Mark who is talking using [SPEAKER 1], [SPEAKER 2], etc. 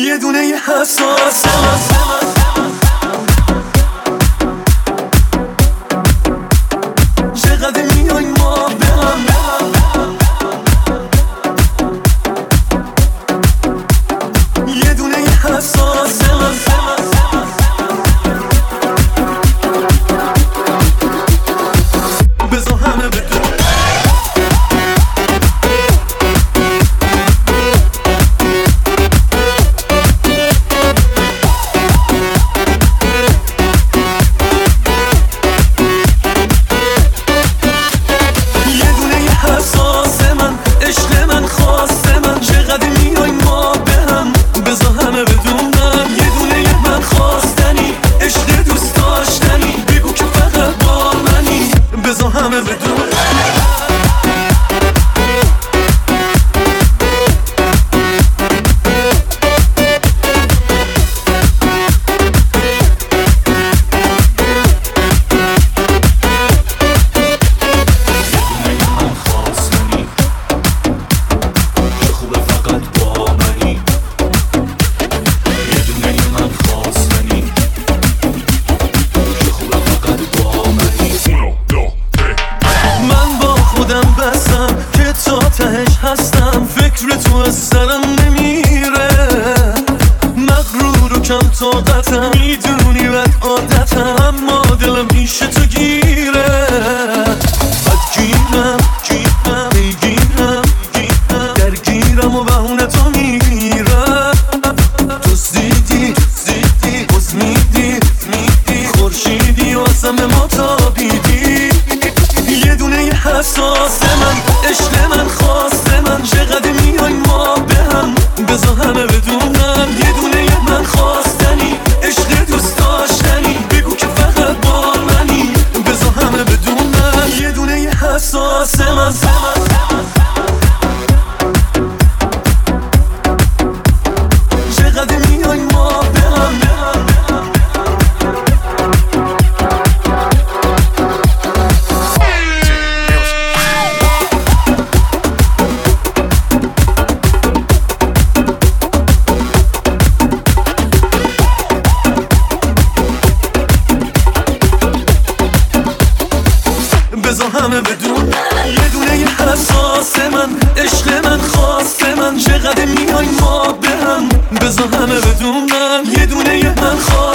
[SPEAKER 1] یه دونه حساس چقدر میای ما به هم یه دونه حساس بذار همه بدون همه بدون که تا تهش هستم فکر تو از سرم نمیره مغرور و کم طاقتم میدونی بد عادتم اما دلم پیش تو گیره بدگیرم میگیرم درگیرم و بهونه تو میگیرم تو زیدی باز میدی خورشیدی و از همه ما تابیدی یه دونه حساس من عشق من خواسته من چقدر میای ما به هم بذار همه بدونم یه دونه من خواستنی عشق دوست داشتنی بگو که فقط با منی بذار همه بدونم یه دونه حساس من چقدر میای ما به هم بذار همه بدون یه دونه حساس من عشق من خواسته من چقدر میای ما به هم بذار همه بدونم یه دونه من خواسته